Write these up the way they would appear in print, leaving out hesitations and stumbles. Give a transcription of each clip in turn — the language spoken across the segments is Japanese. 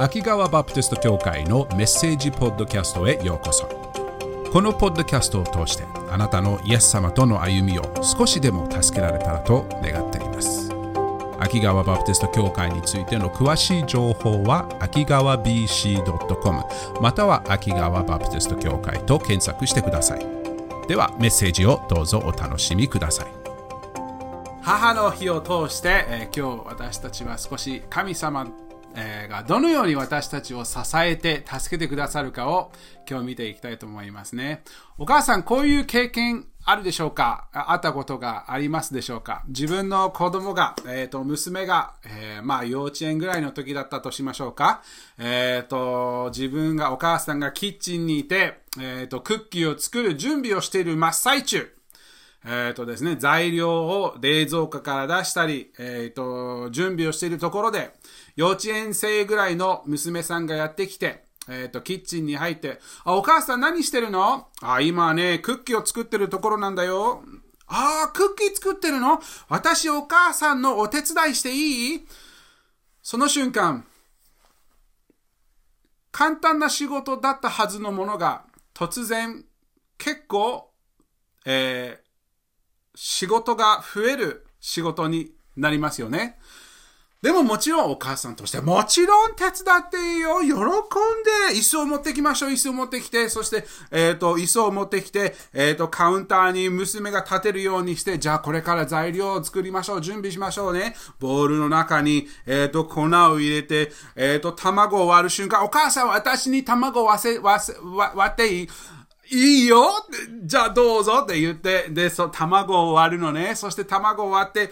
秋川バプテスト教会のメッセージポッドキャストへようこそ。このポッドキャストを通してあなたのイエス様との歩みを少しでも助けられたらと願っています。秋川バプテスト教会についての詳しい情報は秋川 BC.com または秋川バプテスト教会と検索してください。ではメッセージをどうぞお楽しみください。 母の日を通して、今日私たちは少し神様がどのように私たちを支えて助けてくださるかを今日見ていきたいと思いますね。お母さん、こういう経験あるでしょうか？あったことがありますでしょうか？自分の子供が、娘が、幼稚園ぐらいの時だったとしましょうか。自分が、お母さんがキッチンにいて、クッキーを作る準備をしている真っ最中。ですね、材料を冷蔵庫から出したり、準備をしているところで、幼稚園生ぐらいの娘さんがやってきて、キッチンに入って、お母さん何してるの？今ね、クッキーを作ってるところなんだよ。クッキー作ってるの？私お母さんのお手伝いしていい？その瞬間、簡単な仕事だったはずのものが、突然、結構、仕事が増える仕事になりますよね。でももちろんお母さんとしてもちろん手伝っていいよ。喜んで椅子を持ってきましょう。椅子を持ってきて、そして、椅子を持ってきて、カウンターに娘が立てるようにして、じゃあこれから材料を作りましょう。準備しましょうね。ボウルの中に、粉を入れて、卵を割る瞬間、お母さん私に卵を割っていい？いいよ、じゃあどうぞって言って、で、卵を割るのね。そして卵を割って、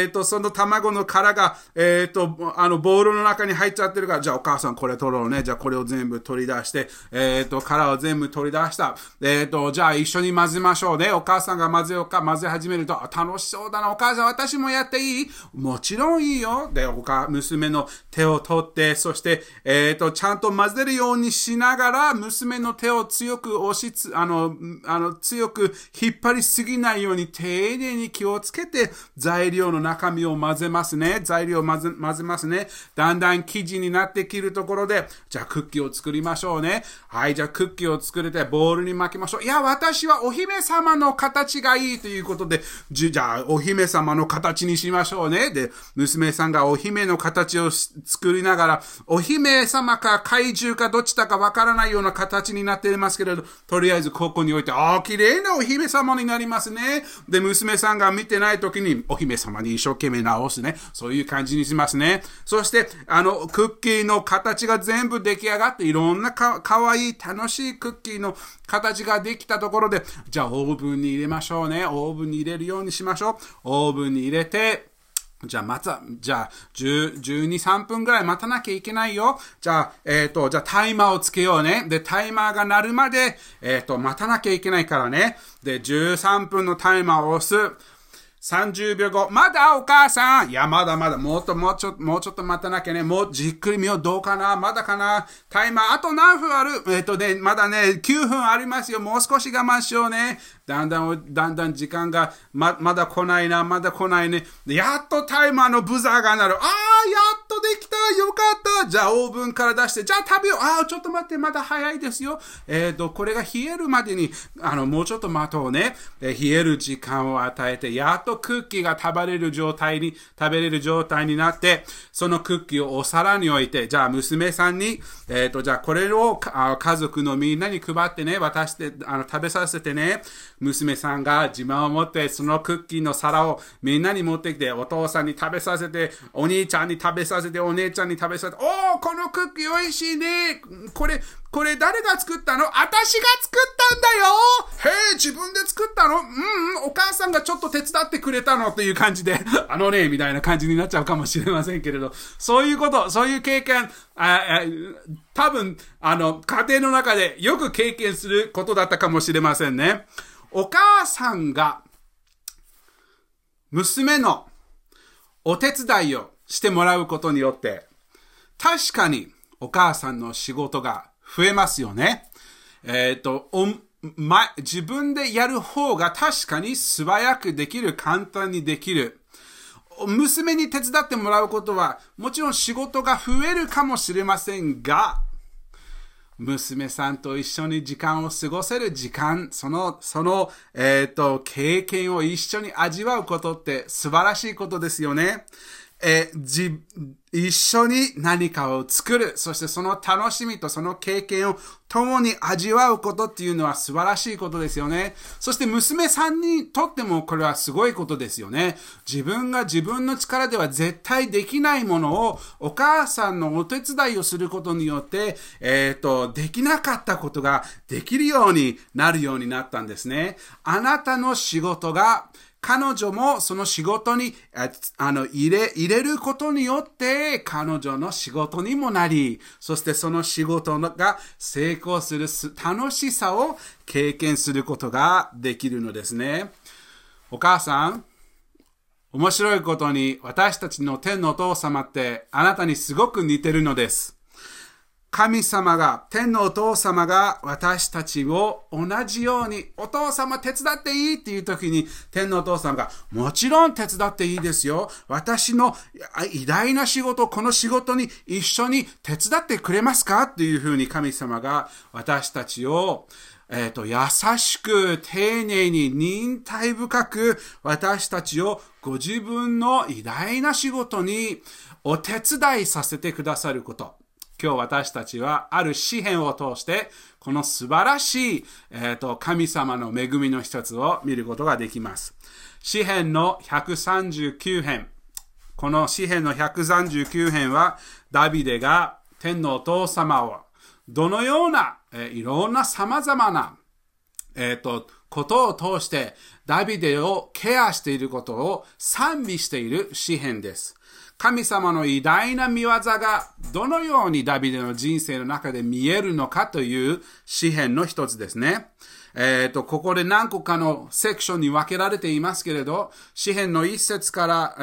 その卵の殻が、ボウルの中に入っちゃってるから、じゃあお母さんこれ取ろうね。じゃあこれを全部取り出して、殻を全部取り出した。じゃあ一緒に混ぜましょうね。お母さんが混ぜ始めると、楽しそうだな。お母さん私もやっていい？もちろんいいよ。で、娘の手を取って、そして、ちゃんと混ぜるようにしながら、娘の手を強く強く引っ張りすぎないように丁寧に気をつけて材料の中身を混ぜますね。材料を混ぜますね。だんだん生地になってきるところで、じゃあクッキーを作りましょうね。はい、じゃあクッキーを作れてボウルに巻きましょう。いや、私はお姫様の形がいいということで、じゃあお姫様の形にしましょうね。で、娘さんがお姫の形を作りながら、お姫様か怪獣かどっちだかわからないような形になっていますけれど、とりあえずここに置いて、綺麗なお姫様になりますね。で、娘さんが見てない時に、お姫様に一生懸命直すね。そういう感じにしますね。そして、クッキーの形が全部出来上がって、いろんなかわいい楽しいクッキーの形ができたところで、じゃあオーブンに入れましょうね。オーブンに入れるようにしましょう。オーブンに入れて、じゃあ12、3分ぐらい待たなきゃいけないよ。じゃあタイマーをつけようね。で、タイマーが鳴るまで、待たなきゃいけないからね。で、13分のタイマーを押す。30秒後、まだお母さん。いや、まだ、もうちょっと待たなきゃね。もうじっくり見よう。どうかな？まだかな？タイマー、あと何分ある？まだね、9分ありますよ。もう少し我慢しようね。だんだん時間が、まだ来ないな、まだ来ないね。やっとタイマーのブザーが鳴る。やっとできた。よかった。じゃあオーブンから出して、じゃあ食べよう。ちょっと待って、まだ早いですよ。これが冷えるまでに、もうちょっと待とうね。冷える時間を与えて、やっとクッキーが食べれる状態になって、そのクッキーをお皿に置いて、じゃあ娘さんに、じゃあこれを家族のみんなに配ってね、渡して、食べさせてね。娘さんが自慢を持ってそのクッキーの皿をみんなに持ってきて、お父さんに食べさせて、お兄ちゃんに食べさせて、お姉ちゃんに食べさせて、このクッキー美味しいね。これ誰が作ったの？私が作ったんだよ。自分で作ったの？お母さんがちょっと手伝ってくれたのという感じで、みたいな感じになっちゃうかもしれませんけれど、そういう経験、多分、家庭の中でよく経験することだったかもしれませんね。お母さんが、娘のお手伝いをしてもらうことによって、確かにお母さんの仕事が増えますよね。自分でやる方が確かに素早くできる、簡単にできる。 娘に手伝ってもらうことは、もちろん仕事が増えるかもしれませんが、娘さんと一緒に時間を過ごせる時間、その経験を一緒に味わうことって素晴らしいことですよね。一緒に何かを作る。そしてその楽しみとその経験を共に味わうことっていうのは素晴らしいことですよね。そして娘さんにとってもこれはすごいことですよね。自分が自分の力では絶対できないものをお母さんのお手伝いをすることによって、できなかったことができるようになるようになったんですね。あなたの仕事が彼女もその仕事に入れることによって彼女の仕事にもなり、そしてその仕事が成功する楽しさを経験することができるのですね。お母さん、面白いことに私たちの天のお父様ってあなたにすごく似てるのです。神様が、天のお父様が私たちを同じように、お父様手伝っていいっていう時に、天のお父様が、もちろん手伝っていいですよ。私の偉大な仕事、この仕事に一緒に手伝ってくれますかっていうふうに神様が私たちを、優しく、丁寧に、忍耐深く、私たちをご自分の偉大な仕事にお手伝いさせてくださること。今日私たちはある詩篇を通してこの素晴らしい、神様の恵みの一つを見ることができます。詩篇の139編。この詩篇の139編はダビデが天のお父様をどのようないろんな様々な、ことを通してダビデをケアしていることを賛美している詩篇です。神様の偉大な見業がどのようにダビデの人生の中で見えるのかという詩篇の一つですね。ここで何個かのセクションに分けられていますけれど、詩篇の1節から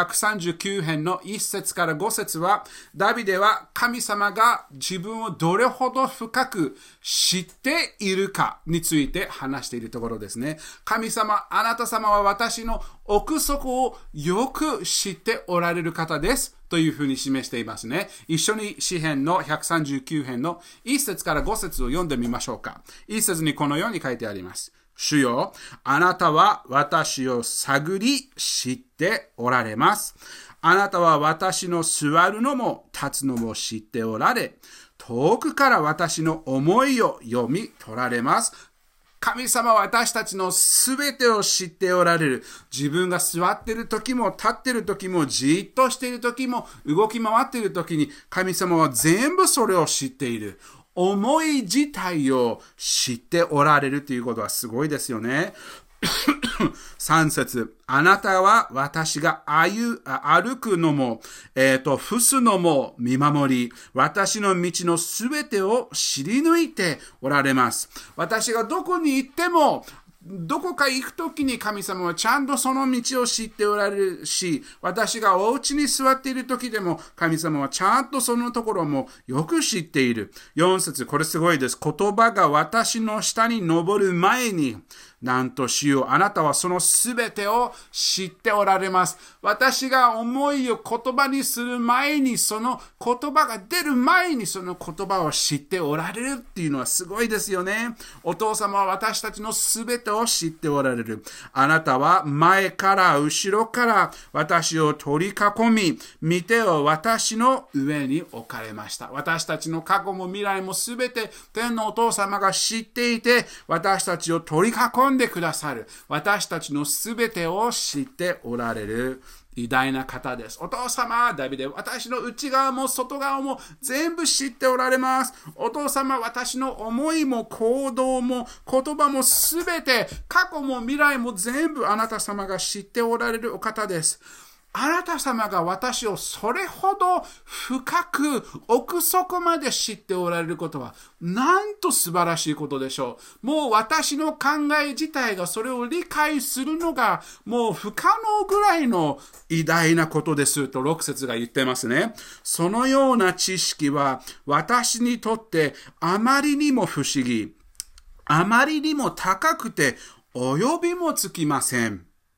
139編の1節から5節は、ダビデは神様が自分をどれほど深く知っているかについて話しているところですね。神様、あなた様は私の奥底をよく知っておられる方です。というふうに示していますね。一緒に詩編の139編の1節から5節を読んでみましょうか。1節にこのように書いてあります。主よ、あなたは私を探り知っておられます。あなたは私の座るのも立つのも知っておられ、遠くから私の思いを読み取られます。神様は私たちのすべてを知っておられる。自分が座っている時も立っている時もじっとしている時も動き回っている時に神様は全部それを知っている。思い自体を知っておられるということはすごいですよね。3節、あなたは私が歩くのも、伏すのも見守り、私の道のすべてを知り抜いておられます。私がどこに行っても、どこか行くときに神様はちゃんとその道を知っておられるし、私がお家に座っているときでも神様はちゃんとそのところもよく知っている。4節、これすごいです。言葉が私の下に登る前に、なんと主よ、あなたはそのすべてを知っておられます。私が思いを言葉にする前に、その言葉が出る前にその言葉を知っておられるっていうのはすごいですよね。お父様は私たちのすべてを知っておられる。あなたは前から後ろから私を取り囲み、御手を私の上に置かれました。私たちの過去も未来もすべて天のお父様が知っていて、私たちを取り囲んでくださる。私たちのすべてを知っておられる偉大な方です。お父様、ダビデ、私の内側も外側も全部知っておられます。お父様、私の思いも行動も言葉もすべて、過去も未来も全部あなた様が知っておられるお方です。あなた様が私をそれほど深く奥底まで知っておられることはなんと素晴らしいことでしょう。もう私の考え自体がそれを理解するのがもう不可能ぐらいの偉大なことですと6節が言ってますね。そのような知識は私にとってあまりにも不思議、あまりにも高くて及びもつきません。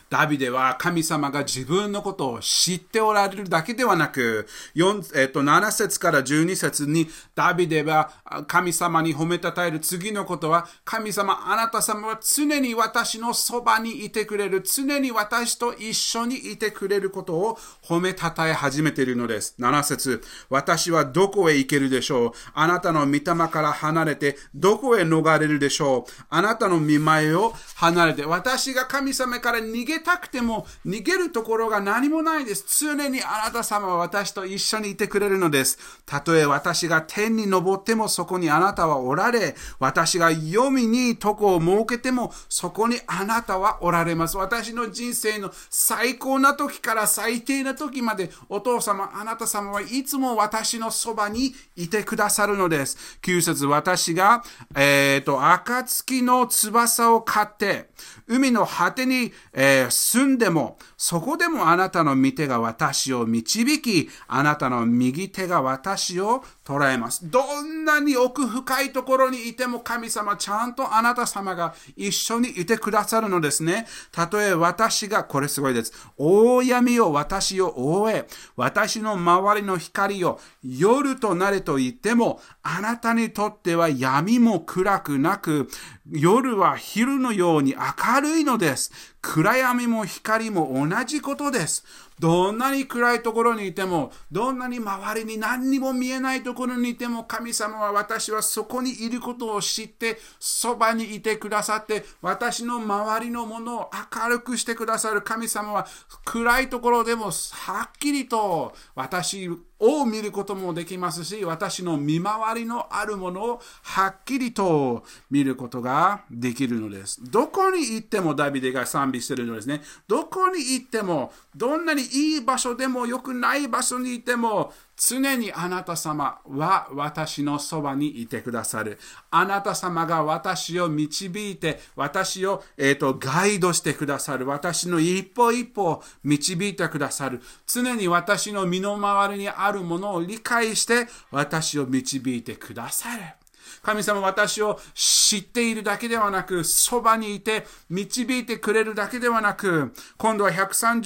ダビデは神様が自分のことを知っておられるだけではなく、7節から12節にダビデは神様に褒めたたえる次のことは、神様、あなた様は常に私のそばにいてくれる、常に私と一緒にいてくれることを褒めたたえ始めているのです。7節、私はどこへ行けるでしょう。あなたの御霊から離れてどこへ逃れるでしょう。あなたの御前を離れて、私が神様から逃げたくても逃げるところが何もないです。常にあなた様は私と一緒にいてくれるのです。たとえ私が天に昇ってもそこにあなたはおられ、私が黄泉に床を設けてもそこにあなたはおられます。私の人生の最高な時から最低な時まで、お父様、あなた様はいつも私のそばにいてくださるのです。9節、私が、暁の翼を買って、海の果てに、住んでも、そこでもあなたの御手が私を導き、あなたの右手が私を捉えます。どんなに奥深いところにいても神様、ちゃんとあなた様が一緒にいてくださるのですね。たとえ私が、これすごいです。大闇を私を覆え、私の周りの光を夜となれと言っても、あなたにとっては闇も暗くなく、夜は昼のように明るいのです。暗闇も光も同じことです。どんなに暗いところにいても、どんなに周りに何にも見えないところにいても、神様は私はそこにいることを知って、そばにいてくださって、私の周りのものを明るくしてくださる神様は、暗いところでもはっきりと私を見ることもできますし、私の見回りのあるものをはっきりと見ることができるのです。どこに行ってもダビデが賛美しているのですね。どこに行っても、どんなにいい場所でも良くない場所にいても、常にあなた様は私のそばにいてくださる。あなた様が私を導いて、私を、ガイドしてくださる。私の一歩一歩を導いてくださる。常に私の身の回りにあるものを理解して、私を導いてくださる。神様は私を知っているだけではなく、そばにいて導いてくれるだけではなく、今度は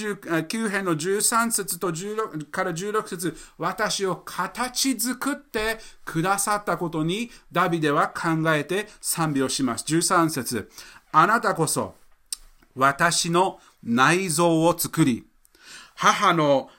139編の13節と16から16節、私を形作ってくださったことにダビデは考えて賛美をします。13節、あなたこそ私の内臓を作り、母の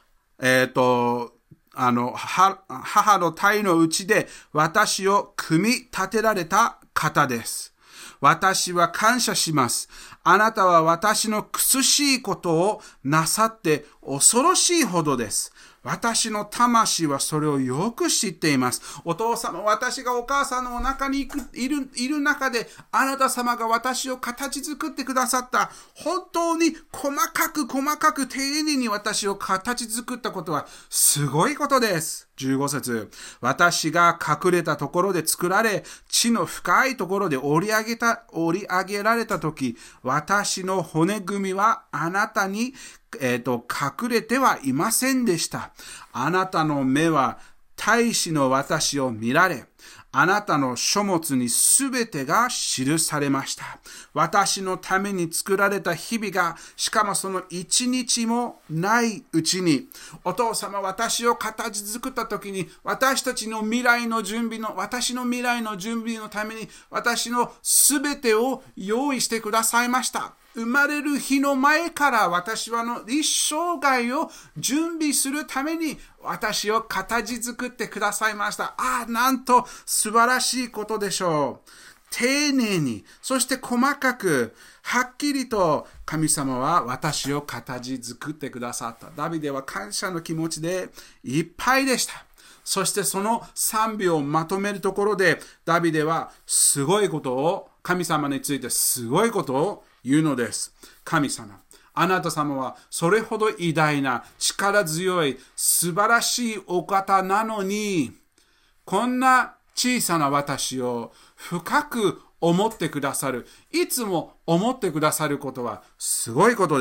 母の体の内で私を組み立てられた方です。私は感謝します。あなたは私の苦しいことをなさって恐ろしいほどです。私の魂はそれをよく知っています。お父様、私がお母さんのお腹にいる中で、あなた様が私を形作ってくださった。本当に細かく丁寧に私を形作ったことはすごいことです。15節、私が隠れたところで作られ、地の深いところで織り上げられたとき、私の骨組みはあなたに隠れてはいませんでした。あなたの目は大使の私を見られ、あなたの書物にすべてが記されました。私のために作られた日々が、しかもその一日もないうちに、お父様、私を形作った時に、私の未来の準備のために、私のすべてを用意してくださいました。生まれる日の前から私は一生涯を準備するために私を形作ってくださいました。なんと素晴らしいことでしょう。丁寧に、そして細かく、はっきりと神様は私を形作ってくださった。ダビデは感謝の気持ちでいっぱいでした。そしてその賛美をまとめるところで、ダビデはすごいことを、神様についてすごいことを言うのです。神様、あなた様はそれほど偉大な、力強い、素晴らしいお方なのに、こんな小さな私を深く思ってくださる、いつも思ってくださることはすごいことです。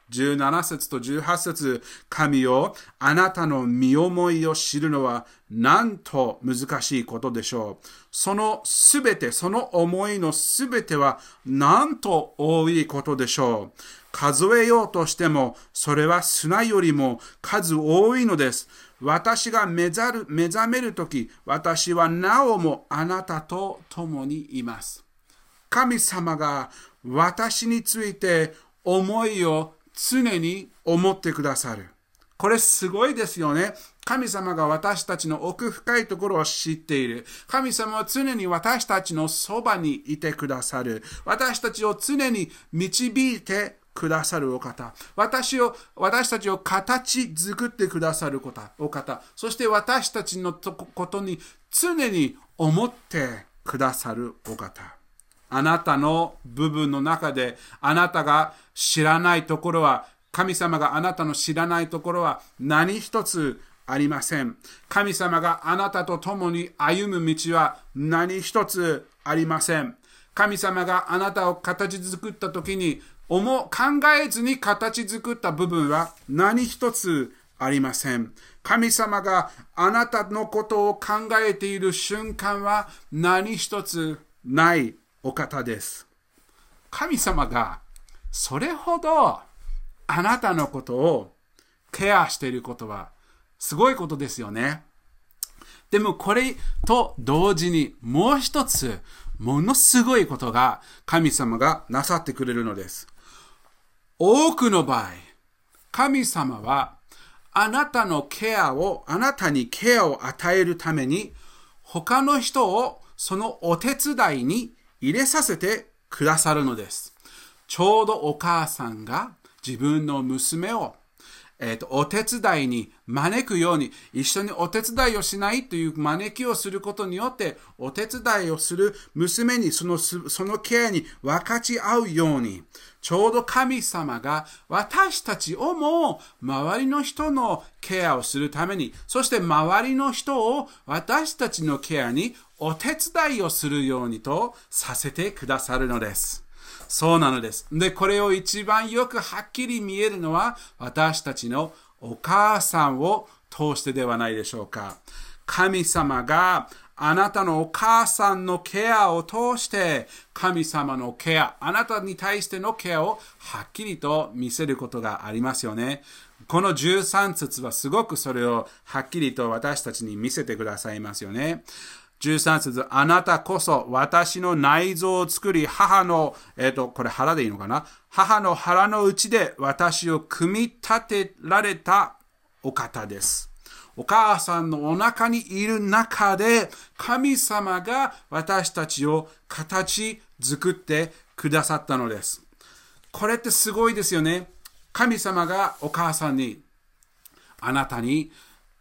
17節と18節、神よ、あなたの身思いを知るのはなんと難しいことでしょう。そのすべて、その思いのすべてはなんと多いことでしょう。数えようとしても、それは砂よりも数多いのです。私が目覚めるとき、私はなおもあなたと共にいます。神様が私について思いを常に思ってくださる。これすごいですよね。神様が私たちの奥深いところを知っている。神様は常に私たちのそばにいてくださる。私たちを常に導いてくださるお方。私たちを形作ってくださるお方。そして私たちのことに常に思ってくださるお方。あなたの部分の中で、あなたが知らないところは、神様があなたの知らないところは何一つありません。神様があなたと共に歩む道は何一つありません。神様があなたを形作った時に考えずに形作った部分は何一つありません。神様があなたのことを考えている瞬間は何一つないお方です。神様がそれほどあなたのことをケアしていることはすごいことですよね。でもこれと同時にもう一つものすごいことが神様がなさってくれるのです。多くの場合、神様はあなたにケアを与えるために他の人をそのお手伝いに入れさせてくださるのです。ちょうどお母さんが自分の娘を、お手伝いに招くように、一緒にお手伝いをしないという招きをすることによって、お手伝いをする娘にそのケアに分かち合うように、ちょうど神様が私たちをも周りの人のケアをするために、そして周りの人を私たちのケアにお手伝いをするようにとさせてくださるのです。そうなのです。で、これを一番よくはっきり見えるのは私たちのお母さんを通してではないでしょうか。神様があなたのお母さんのケアを通して神様のケア、あなたに対してのケアをはっきりと見せることがありますよね。この13節はすごくそれをはっきりと私たちに見せてくださいますよね。13節、あなたこそ私の内臓を作り、母の、これ腹でいいのかな？母の腹の内で私を組み立てられたお方です。お母さんのお腹にいる中で、神様が私たちを形作ってくださったのです。これってすごいですよね。神様がお母さんに、あなたに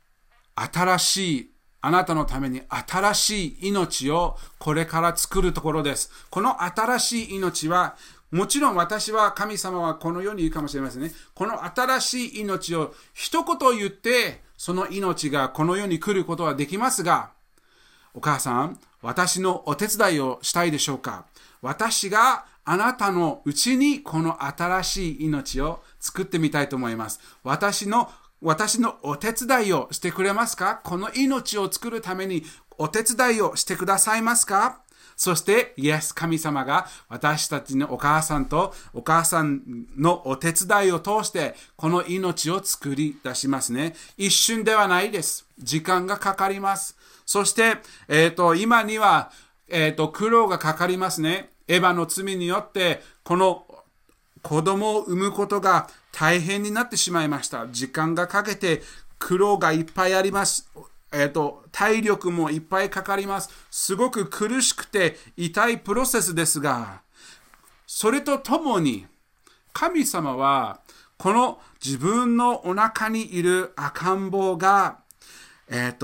あなたのために新しい命をこれから作るところです。この新しい命は、もちろん神様はこのように言うかもしれませんね。この新しい命を一言言って、その命がこの世に来ることはできますが、お母さん、私のお手伝いをしたいでしょうか？私があなたのうちにこの新しい命を作ってみたいと思います。私のお手伝いをしてくれますか？この命を作るためにお手伝いをしてくださいますか？そして、神様が私たちのお母さんとお母さんのお手伝いを通して、この命を作り出しますね。一瞬ではないです。時間がかかります。そして、今には、苦労がかかりますね。エヴァの罪によって、この子供を産むことが大変になってしまいました。時間がかけて苦労がいっぱいあります。体力もいっぱいかかります。すごく苦しくて痛いプロセスですが、それとともに神様はこの自分のお腹にいる赤ん坊が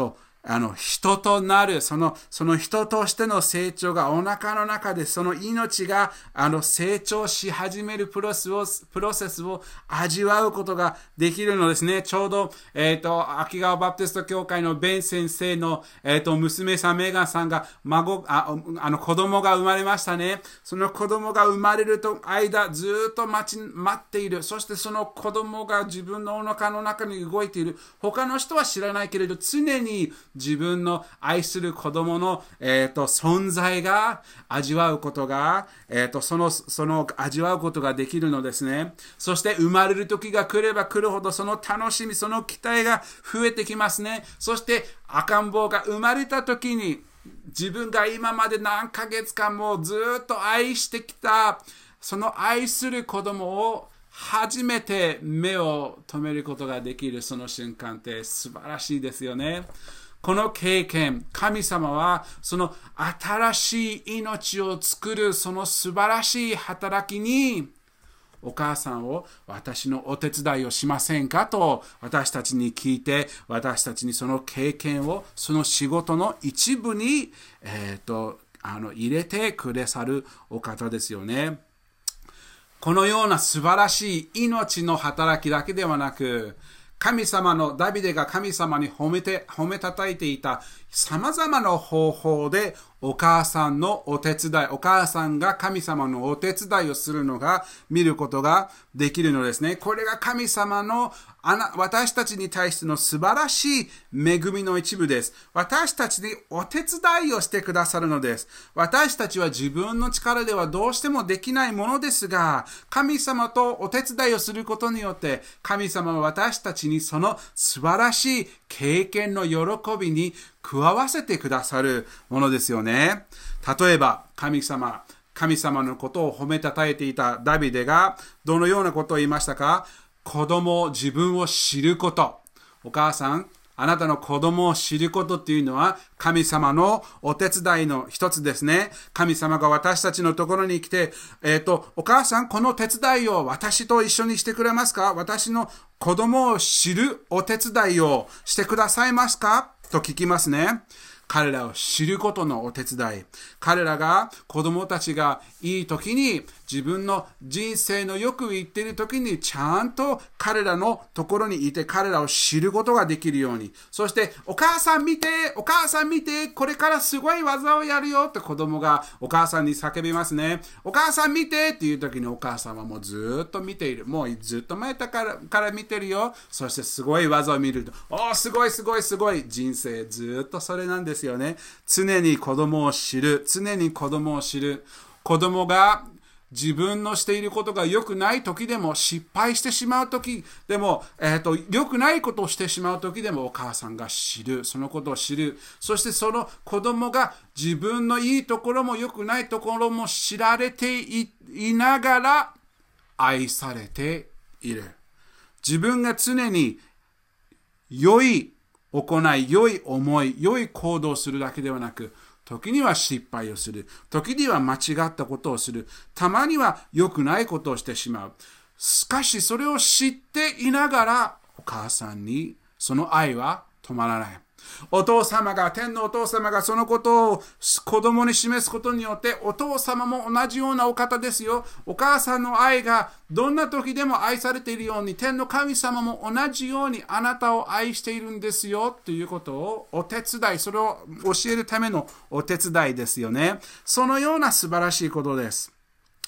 人となる、その人としての成長がお腹の中で、その命が、成長し始めるプロセスを味わうことができるのですね。ちょうど、秋川バプテスト教会のベン先生の、娘さん、メガンさんが、子供が生まれましたね。その子供が生まれる間、ずっと待っている。そしてその子供が自分のお腹の中に動いている。他の人は知らないけれど、常に自分の愛する子供の、存在が味わうことが、その味わうことができるのですね。そして生まれる時が来れば来るほど、その楽しみ、その期待が増えてきますね。そして赤ん坊が生まれた時に、自分が今まで何ヶ月間もずっと愛してきた、その愛する子供を初めて目を留めることができるその瞬間って素晴らしいですよね。この経験、神様はその新しい命を作るその素晴らしい働きに、お母さんを私のお手伝いをしませんかと私たちに聞いて、私たちにその経験をその仕事の一部に、入れてくださるお方ですよね。このような素晴らしい命の働きだけではなく、ダビデが神様に褒めたたえていた様々な方法でお母さんが神様のお手伝いをするのが見ることができるのですね。これが神様の私たちに対しての素晴らしい恵みの一部です。私たちにお手伝いをしてくださるのです。私たちは自分の力ではどうしてもできないものですが、神様とお手伝いをすることによって、神様は私たちにその素晴らしい経験の喜びに加わせてくださるものですよね。例えば、神様のことを褒めたたえていたダビデがどのようなことを言いましたか？自分を知ること。お母さん、あなたの子供を知ることっていうのは神様のお手伝いの一つですね。神様が私たちのところに来て、お母さん、この手伝いを私と一緒にしてくれますか？私の子供を知るお手伝いをしてくださいますか？と聞きますね。彼らを知ることのお手伝い。彼らが、子供たちがいい時に、自分の人生のよくいっている時に、ちゃんと彼らのところにいて、彼らを知ることができるように。そして、お母さん見て、これからすごい技をやるよって子供がお母さんに叫びますね。お母さん見てっていう時にお母さんはもうずっと見ている。もうずっと前から見てるよ。そしてすごい技を見ると、すごい。人生ずっとそれなんです。ですよね。常に子供を知る。子供が自分のしていることが良くない時でも、失敗してしまう時でも、良くないことをしてしまう時でも、お母さんがそのことを知る。そしてその子供が自分のいいところも良くないところも知られて いながら愛されている。自分が常に良い行い、良い思い、良い行動をするだけではなく、時には失敗をする。時には間違ったことをする。たまには良くないことをしてしまう。しかしそれを知っていながら、お母さんにその愛は止まらない。天のお父様がそのことを子供に示すことによって、お父様も同じようなお方ですよ。お母さんの愛がどんな時でも愛されているように、天の神様も同じようにあなたを愛しているんですよということをお手伝い、それを教えるためのお手伝いですよね。そのような素晴らしいことです。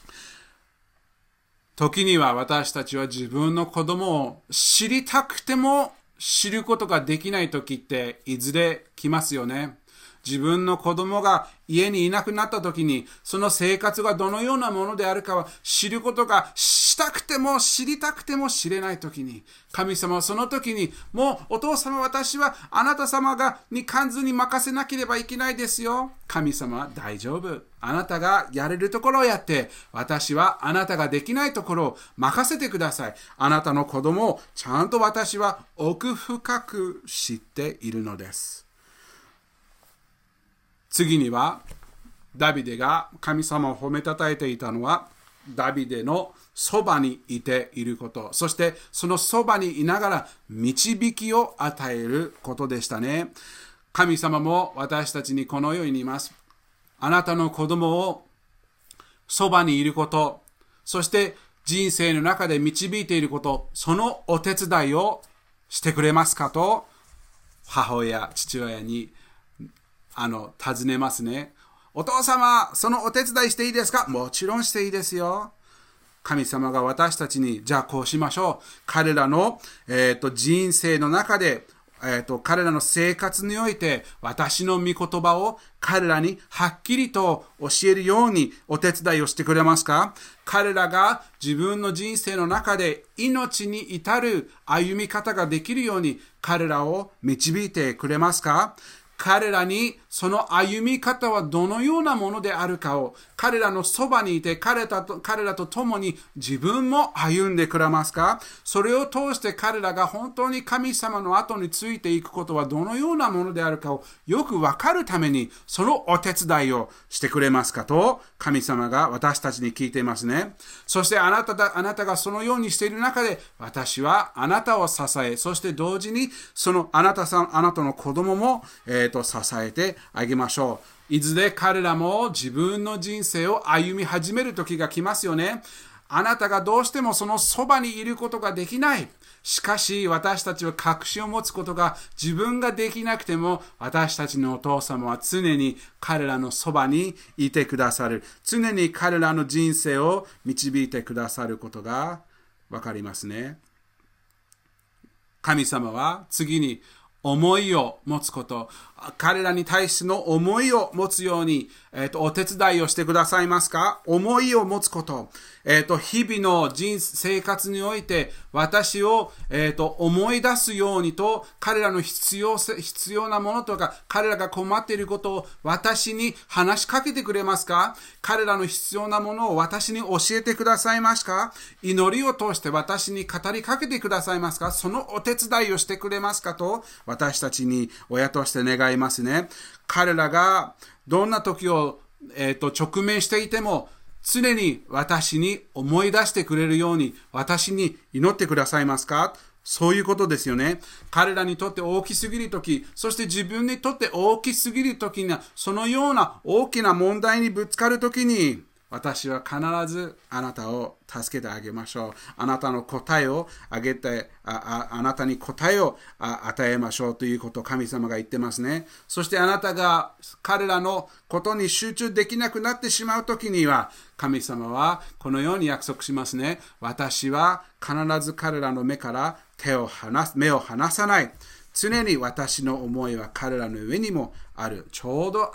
時には私たちは自分の子供を知りたくても知ることができない時っていずれ来ますよね。自分の子供が家にいなくなった時に、その生活がどのようなものであるかは知ることがしたくても知りたくても知れない時に、神様はその時に、もうお父様、私はあなた様に完全に任せなければいけないですよ。神様は大丈夫。あなたがやれるところをやって、私はあなたができないところを任せてください。あなたの子供をちゃんと私は奥深く知っているのです。次には、ダビデが神様を褒めたたえていたのは、ダビデのそばにいていること、そしてそのそばにいながら導きを与えることでしたね。 神様も私たちにこのように言います。あなたの子供をそばにいること、そして人生の中で導いていること、そのお手伝いをしてくれますかと、母親、父親に尋ねますね。お父様、そのお手伝いしていいですか？もちろんしていいですよ。神様が私たちに、じゃあこうしましょう。彼らの、人生の中で、彼らの生活において、私の御言葉を彼らにはっきりと教えるようにお手伝いをしてくれますか？彼らが自分の人生の中で命に至る歩み方ができるように彼らを導いてくれますか？彼らにその歩み方はどのようなものであるかを彼らのそばにいて彼らと共に自分も歩んでくれますか？それを通して彼らが本当に神様の後についていくことはどのようなものであるかをよくわかるためにそのお手伝いをしてくれますかと神様が私たちに聞いていますね。そしてあなたがそのようにしている中で私はあなたを支え、そして同時にそのあなたの子供も支えてあげましょう。いずれ彼らも自分の人生を歩み始める時が来ますよね。あなたがどうしてもそのそばにいることができない。しかし私たちは確信を持つことが自分ができなくても私たちのお父様は常に彼らのそばにいてくださる。常に彼らの人生を導いてくださることがわかりますね。神様は次に思いを持つこと、彼らに対しての思いを持つように、お手伝いをしてくださいますか？思いを持つこと、日々の生活において私を、思い出すようにと彼らの必要なものとか彼らが困っていることを私に話しかけてくれますか？彼らの必要なものを私に教えてくださいますか？祈りを通して私に語りかけてくださいますか？そのお手伝いをしてくれますかと私たちに親として願いますね。彼らがどんな時を、直面していても常に私に思い出してくれるように私に祈ってくださいますか？そういうことですよね。彼らにとって大きすぎるとき、そして自分にとって大きすぎるときには、そのような大きな問題にぶつかるときに、私は必ずあなたを助けてあげましょう。あなたの答えをあげて、あなたに答えを与えましょうということを神様が言ってますね。そしてあなたが彼らのことに集中できなくなってしまうときには、神様はこのように約束しますね。私は必ず彼らの目から目を離さない。常に私の思いは彼らの上にもある。ちょうど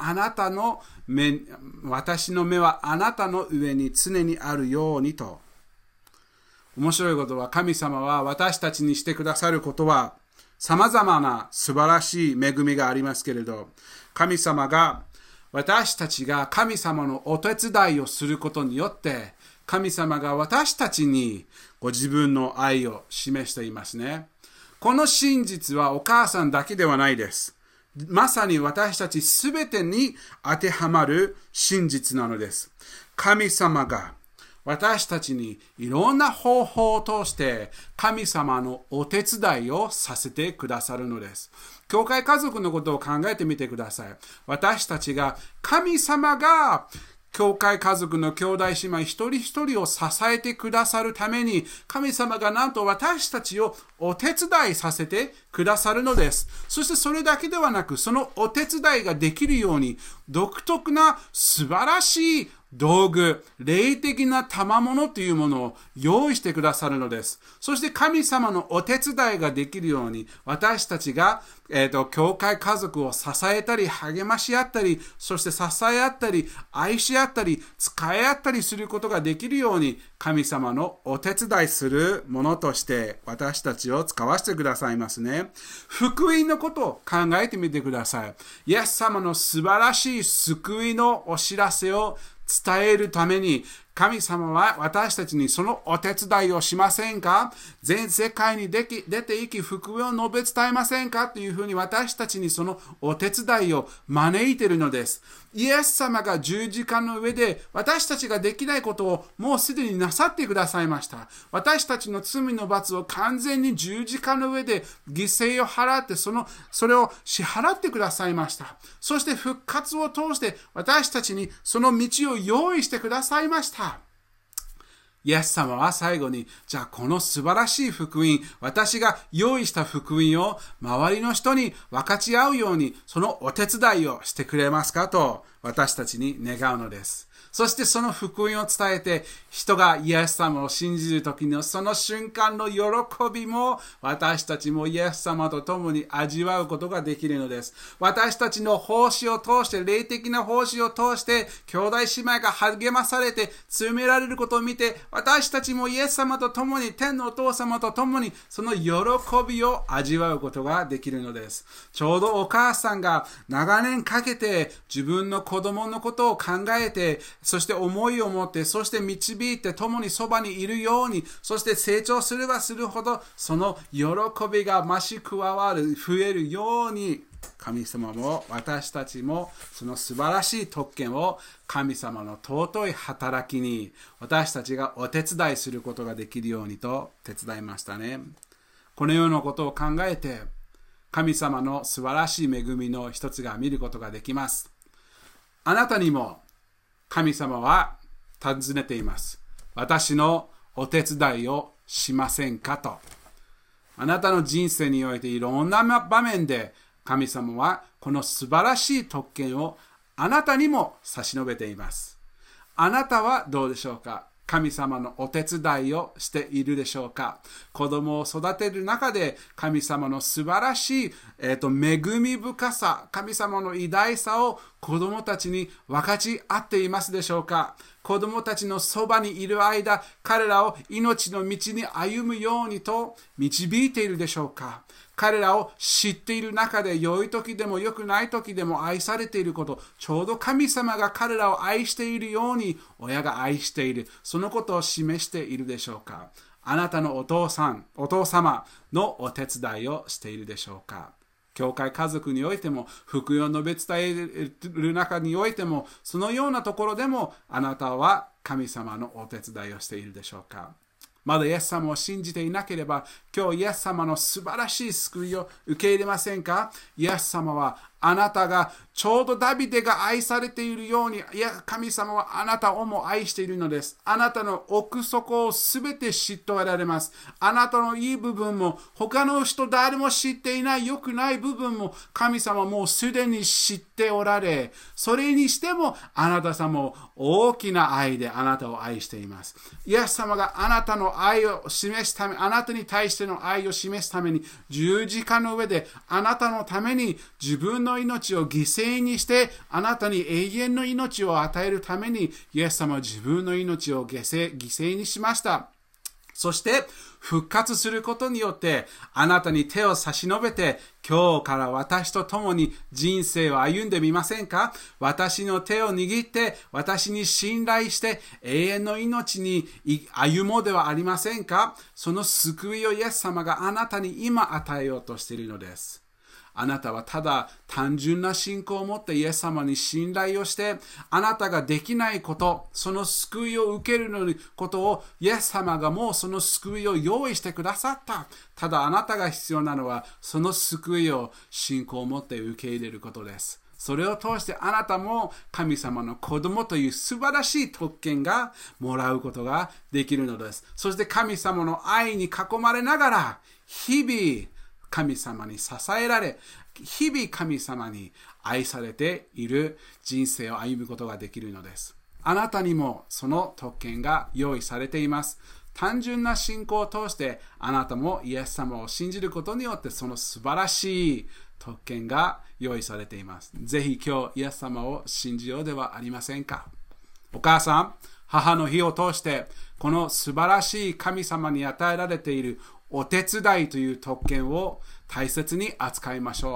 私の目はあなたの上に常にあるようにと。面白いことは神様は私たちにしてくださることは様々な素晴らしい恵みがありますけれど、神様が私たちが神様のお手伝いをすることによって神様が私たちにご自分の愛を示していますね。この真実はお母さんだけではないです。まさに私たちすべてに当てはまる真実なのです。神様が私たちにいろんな方法を通して神様のお手伝いをさせてくださるのです。教会家族のことを考えてみてください。私たちが神様が教会家族の兄弟姉妹一人一人を支えてくださるために神様がなんと私たちをお手伝いさせてくださるのです。そしてそれだけではなくそのお手伝いができるように独特な素晴らしい道具、霊的な賜物というものを用意してくださるのです。そして神様のお手伝いができるように私たちが、教会家族を支えたり励まし合ったり、そして支え合ったり愛し合ったり使い合ったりすることができるように神様のお手伝いするものとして私たちを使わせてくださいますね。福音のことを考えてみてください。イエス様の素晴らしい救いのお知らせを伝えるために神様は私たちにそのお手伝いをしませんか？全世界に出て行き福音を述べ伝えませんか？というふうに私たちにそのお手伝いを招いているのです。イエス様が十字架の上で私たちができないことをもうすでになさってくださいました。私たちの罪の罰を完全に十字架の上で犠牲を払ってそれを支払ってくださいました。そして復活を通して私たちにその道を用意してくださいました。イエス様は最後に、じゃあこの素晴らしい福音、私が用意した福音を周りの人に分かち合うように、そのお手伝いをしてくれますかと私たちに願うのです。そしてその福音を伝えて、人がイエス様を信じる時のその瞬間の喜びも、私たちもイエス様と共に味わうことができるのです。私たちの奉仕を通して、霊的な奉仕を通して、兄弟姉妹が励まされて、強められることを見て、私たちもイエス様と共に、天のお父様と共に、その喜びを味わうことができるのです。ちょうどお母さんが長年かけて、自分の子供のことを考えて、そして思いを持って、そして導いて共にそばにいるように、そして成長すればするほど、その喜びが増し加わる、増えるように、神様も私たちもその素晴らしい特権を神様の尊い働きに私たちがお手伝いすることができるようにと手伝いましたね。このようなことを考えて、神様の素晴らしい恵みの一つが見ることができます。あなたにも神様は尋ねています。私のお手伝いをしませんかと。あなたの人生においていろんな場面で神様はこの素晴らしい特権をあなたにも差し伸べています。あなたはどうでしょうか？神様のお手伝いをしているでしょうか？子供を育てる中で神様の素晴らしい、恵み深さ、神様の偉大さを子供たちに分かち合っていますでしょうか？子供たちのそばにいる間、彼らを命の道に歩むようにと導いているでしょうか？彼らを知っている中で良い時でも良くない時でも愛されていること、ちょうど神様が彼らを愛しているように親が愛している、そのことを示しているでしょうか？あなたのお父様のお手伝いをしているでしょうか？教会家族においても、福音を述べ伝える中においても、そのようなところでもあなたは神様のお手伝いをしているでしょうか？まだイエス様を信じていなければ、今日イエス様の素晴らしい救いを受け入れませんか？イエス様はあなたがちょうどダビデが愛されているように、神様はあなたをも愛しているのです。あなたの奥底をすべて知っておられます。あなたのいい部分も、他の人誰も知っていない良くない部分も、神様もうすでに知っておられ、それにしてもあなた様も大きな愛であなたを愛しています。イエス様があなたの愛を示すため、あなたに対しての愛を示すために、十字架の上であなたのために自分の命を犠牲にして、あなたに永遠の命を与えるために、イエス様は自分の命を犠牲にしました。そして復活することによって、あなたに手を差し伸べて、今日から私と共に人生を歩んでみませんか？私の手を握って、私に信頼して、永遠の命に歩もうではありませんか？その救いをイエス様があなたに今与えようとしているのです。あなたはただ単純な信仰を持ってイエス様に信頼をして、あなたができないこと、その救いを受けることをイエス様がもうその救いを用意してくださった。ただあなたが必要なのは、その救いを信仰を持って受け入れることです。それを通してあなたも神様の子供という素晴らしい特権がもらうことができるのです。そして神様の愛に囲まれながら、日々神様に支えられ、日々神様に愛されている人生を歩むことができるのです。あなたにもその特権が用意されています。単純な信仰を通してあなたもイエス様を信じることによって、その素晴らしい特権が用意されています。ぜひ今日イエス様を信じようではありませんか？お母さん、母の日を通してこの素晴らしい神様に与えられているお手伝いという特権を大切に扱いましょう。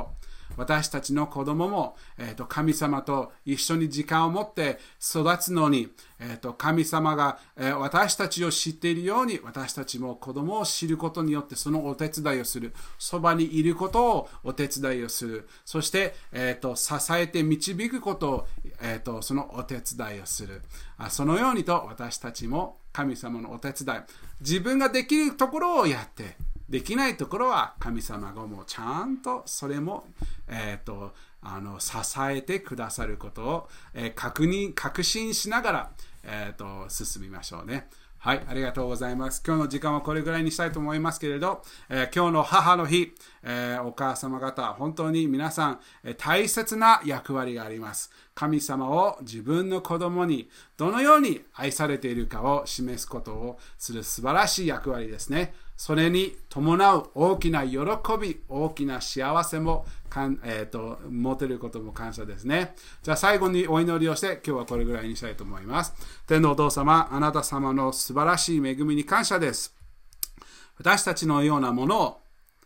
私たちの子供も、神様と一緒に時間を持って育つのに、神様が、私たちを知っているように、私たちも子供を知ることによってそのお手伝いをする。そばにいることをお手伝いをする。そして、支えて導くことを、そのお手伝いをする。そのようにと私たちも神様のお手伝い。自分ができるところをやって、できないところは神様がもうちゃんとそれも、支えてくださることを、確信しながら、進みましょうね。はい、ありがとうございます。今日の時間はこれぐらいにしたいと思いますけれど、今日の母の日、お母様方、本当に皆さん、大切な役割があります。神様を自分の子供にどのように愛されているかを示すことをする素晴らしい役割ですね。それに伴う大きな喜び、大きな幸せも持てることも感謝ですね。じゃあ最後にお祈りをして今日はこれぐらいにしたいと思います。天のお父様、あなた様の素晴らしい恵みに感謝です。私たちのようなものを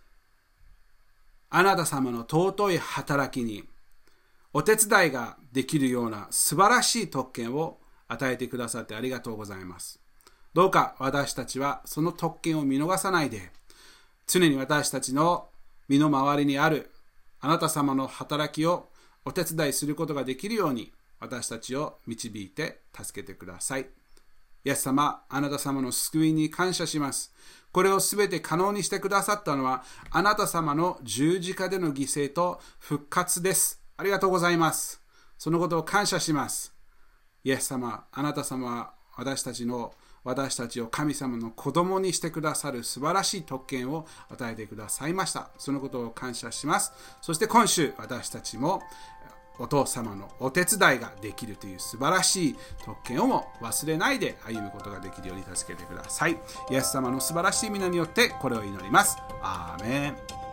あなた様の尊い働きにお手伝いができるような素晴らしい特権を与えてくださってありがとうございます。どうか私たちはその特権を見逃さないで、常に私たちの身の回りにあるあなた様の働きをお手伝いすることができるように私たちを導いて助けてください。イエス様、あなた様の救いに感謝します。これをすべて可能にしてくださったのはあなた様の十字架での犠牲と復活です。ありがとうございます。そのことを感謝します。イエス様、あなた様は私たちを神様の子供にしてくださる素晴らしい特権を与えてくださいました。そのことを感謝します。そして今週私たちもお父様のお手伝いができるという素晴らしい特権をも忘れないで歩むことができるように助けてください。イエス様の素晴らしい皆によってこれを祈ります。アーメン。